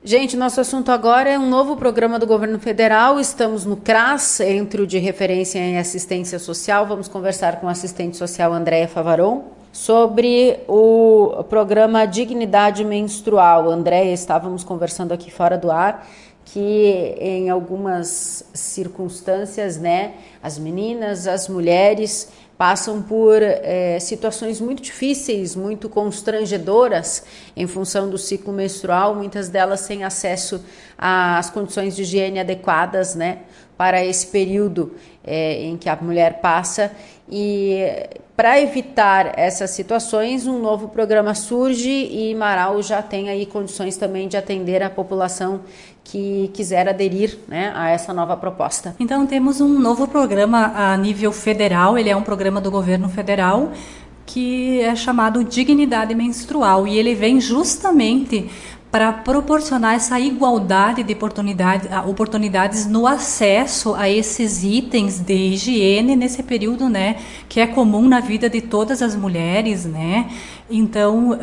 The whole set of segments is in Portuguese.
Gente, nosso assunto agora é um novo programa do governo federal. Estamos no CRAS, Centro de Referência em Assistência Social. Vamos conversar com a assistente social Andréia Favaron sobre o programa Dignidade Menstrual. Andréia, estávamos conversando aqui fora do ar que em algumas circunstâncias, né, as meninas, as mulheres passam por situações muito difíceis, muito constrangedoras em função do ciclo menstrual, muitas delas sem acesso às condições de higiene adequadas, né, para esse período em que a mulher passa. E para evitar essas situações, um novo programa surge e Marau já tem aí condições também de atender a população que quiser aderir, né, a essa nova proposta. Então temos um novo programa a nível federal, ele é um programa do governo federal que é chamado Dignidade Menstrual e ele vem justamente para proporcionar essa igualdade de oportunidades no acesso a esses itens de higiene nesse período, né, que é comum na vida de todas as mulheres, né. Então,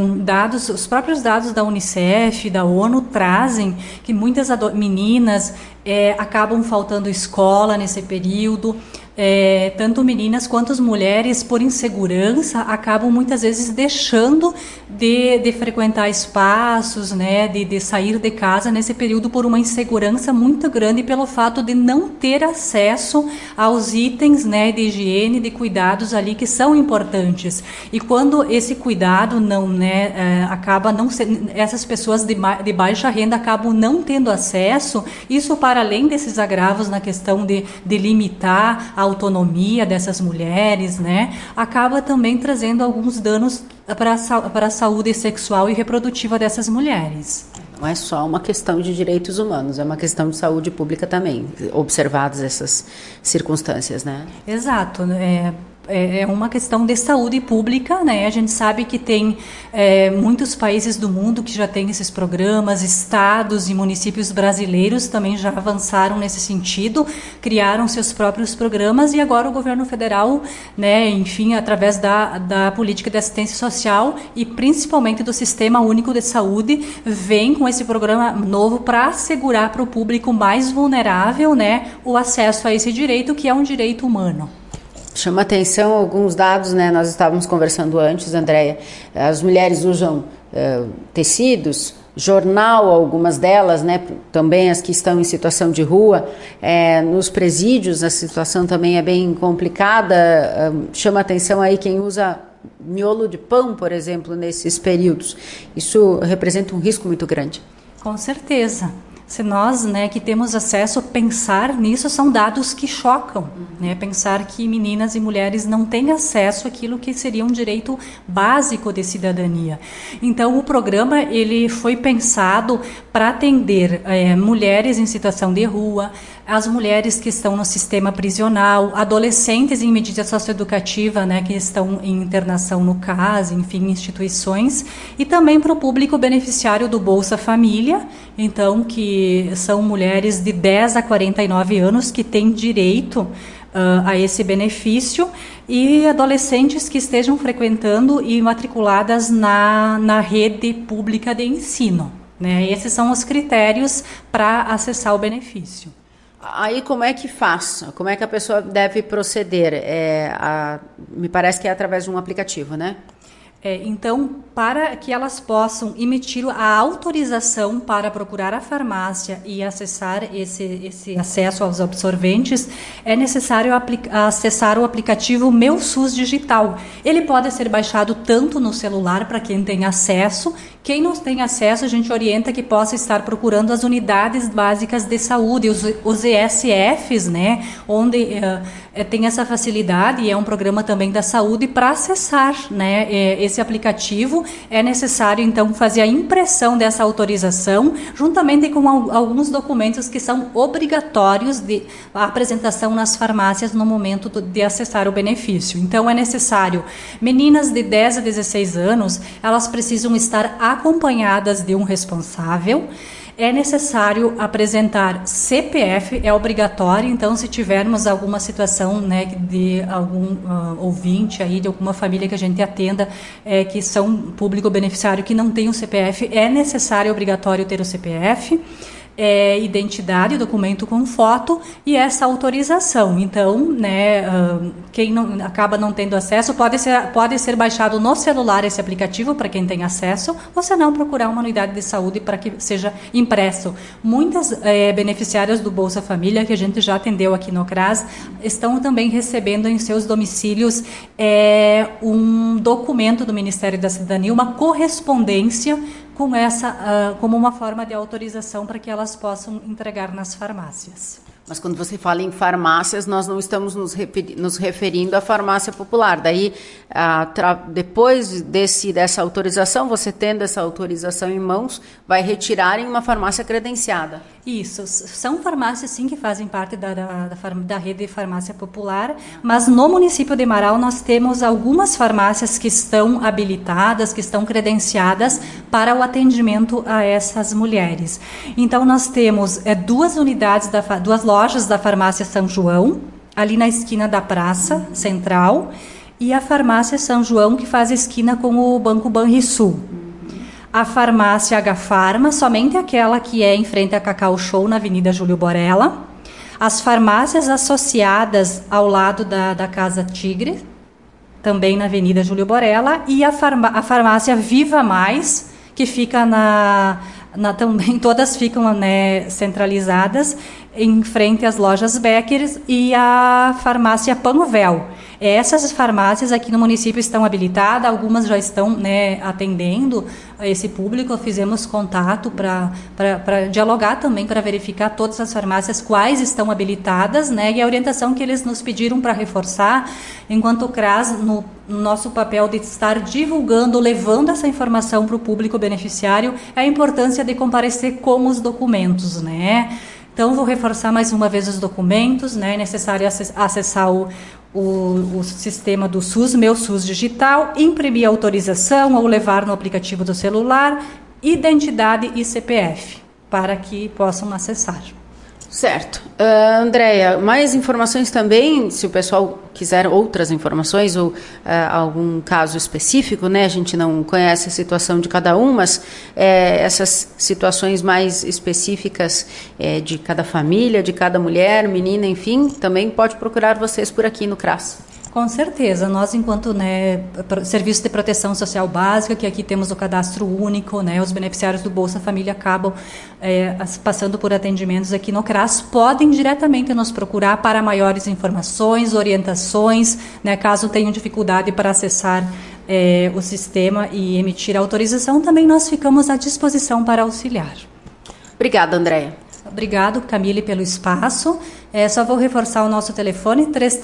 os próprios dados da Unicef, da ONU, trazem que muitas meninas acabam faltando escola nesse período. Tanto meninas quanto as mulheres, por insegurança, acabam muitas vezes deixando de frequentar espaços, né, de sair de casa nesse período por uma insegurança muito grande pelo fato de não ter acesso aos itens, né, de higiene, de cuidados ali que são importantes. E quando esse cuidado não, né, acaba não sendo, essas pessoas de baixa renda acabam não tendo acesso, isso para além desses agravos na questão de limitar a autonomia dessas mulheres, né, acaba também trazendo alguns danos para a saúde sexual e reprodutiva dessas mulheres. Não é só uma questão de direitos humanos, é uma questão de saúde pública também, observadas essas circunstâncias, né? Exato, é uma questão de saúde pública, né? A gente sabe que tem muitos países do mundo que já têm esses programas, estados e municípios brasileiros também já avançaram nesse sentido, criaram seus próprios programas e agora o governo federal, né, enfim, através da política de assistência social e principalmente do Sistema Único de Saúde, vem com esse programa novo para assegurar para o público mais vulnerável, né, o acesso a esse direito que é um direito humano. Chama atenção alguns dados, né? Nós estávamos conversando antes, Andréia. As mulheres usam tecidos, jornal, algumas delas, né? Também as que estão em situação de rua. Nos presídios a situação também é bem complicada. Chama atenção aí quem usa miolo de pão, por exemplo, nesses períodos. Isso representa um risco muito grande. Com certeza. Se nós, né, que temos acesso, pensar nisso são dados que chocam, né? Pensar que meninas e mulheres não têm acesso àquilo que seria um direito básico de cidadania. Então, o programa ele foi pensado para atender mulheres em situação de rua, as mulheres que estão no sistema prisional, adolescentes em medida socioeducativa, né, que estão em internação no CAS, enfim, instituições, e também para o público beneficiário do Bolsa Família, então, que são mulheres de 10 a 49 anos que têm direito a esse benefício e adolescentes que estejam frequentando e matriculadas na rede pública de ensino, né? Esses são os critérios para acessar o benefício. Aí como é que faz? Como é que a pessoa deve proceder? Me parece que é através de um aplicativo, né? Então, para que elas possam emitir a autorização para procurar a farmácia e acessar esse acesso aos absorventes, é necessário acessar o aplicativo Meu SUS Digital. Ele pode ser baixado tanto no celular para quem tem acesso. Quem não tem acesso, a gente orienta que possa estar procurando as unidades básicas de saúde, os ESFs, né, onde tem essa facilidade e é um programa também da saúde para acessar, né, esse aplicativo. É necessário, então, fazer a impressão dessa autorização, juntamente com alguns documentos que são obrigatórios de apresentação nas farmácias no momento de acessar o benefício. Então, é necessário, meninas de 10 a 16 anos, elas precisam estar acompanhadas de um responsável. é necessário apresentar CPF, é obrigatório. Então, se tivermos alguma situação, né, de algum ouvinte aí, de alguma família que a gente atenda, que são público beneficiário que não tem o CPF, é necessário e obrigatório ter o CPF. Identidade, documento com foto e essa autorização. Então, né, quem acaba não tendo acesso, pode ser baixado no celular esse aplicativo para quem tem acesso, ou se não, procurar uma unidade de saúde para que seja impresso. Muitas beneficiárias do Bolsa Família, que a gente já atendeu aqui no CRAS, estão também recebendo em seus domicílios um documento do Ministério da Cidadania, uma correspondência com como uma forma de autorização para que elas possam entregar nas farmácias. Mas quando você fala em farmácias, nós não estamos nos referindo à farmácia popular. Daí, depois dessa autorização, você tendo essa autorização em mãos, vai retirar em uma farmácia credenciada. Isso. São farmácias, sim, que fazem parte da rede de farmácia popular, mas no município de Marau nós temos algumas farmácias que estão habilitadas, que estão credenciadas para o atendimento a essas mulheres. Então, nós temos duas lojas da farmácia São João, ali na esquina da Praça Central, e a farmácia São João, que faz esquina com o Banco Banrisul. A farmácia H-Farma, somente aquela que é em frente a Cacau Show, na Avenida Júlio Borella. As farmácias associadas ao lado da Casa Tigre, também na Avenida Júlio Borella. E a farmácia Viva Mais, que fica também, todas ficam, né, centralizadas em frente às lojas Beckers, e a farmácia Panvel. Essas farmácias aqui no município estão habilitadas, algumas já estão, né, atendendo esse público. Fizemos contato para dialogar também, para verificar todas as farmácias quais estão habilitadas, né, e a orientação que eles nos pediram para reforçar, enquanto o CRAS, no nosso papel de estar divulgando, levando essa informação para o público beneficiário, é a importância de comparecer com os documentos, né? Então, vou reforçar mais uma vez os documentos, né? É necessário acessar o sistema do SUS, Meu SUS Digital, imprimir a autorização ou levar no aplicativo do celular, identidade e CPF, para que possam acessar. Certo. Andréia, mais informações também, se o pessoal quiser outras informações ou algum caso específico, né? A gente não conhece a situação de cada um, mas essas situações mais específicas de cada família, de cada mulher, menina, enfim, também pode procurar vocês por aqui no CRAS. Com certeza, nós enquanto, né, Serviço de Proteção Social Básica, que aqui temos o cadastro único, né, os beneficiários do Bolsa Família acabam passando por atendimentos aqui no CRAS, podem diretamente nos procurar para maiores informações, orientações, né, caso tenham dificuldade para acessar o sistema e emitir a autorização, também nós ficamos à disposição para auxiliar. Obrigada, Andréia. Obrigado, Camille, pelo espaço. Só vou reforçar o nosso telefone,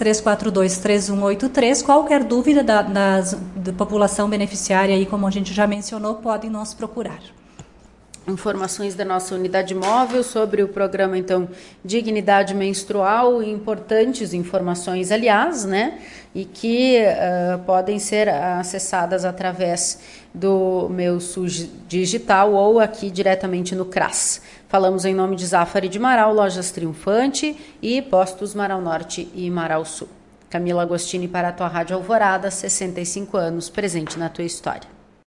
3342-3183. Qualquer dúvida da população beneficiária, aí, como a gente já mencionou, podem nos procurar. Informações da nossa unidade móvel sobre o programa, então, Dignidade Menstrual, importantes informações, aliás, né, e que podem ser acessadas através do Meu SUS Digital ou aqui diretamente no CRAS. Falamos em nome de Zafari de Marau, Lojas Triunfante e Postos Marau Norte e Marau Sul. Camila Agostini para a tua Rádio Alvorada, 65 anos, presente na tua história.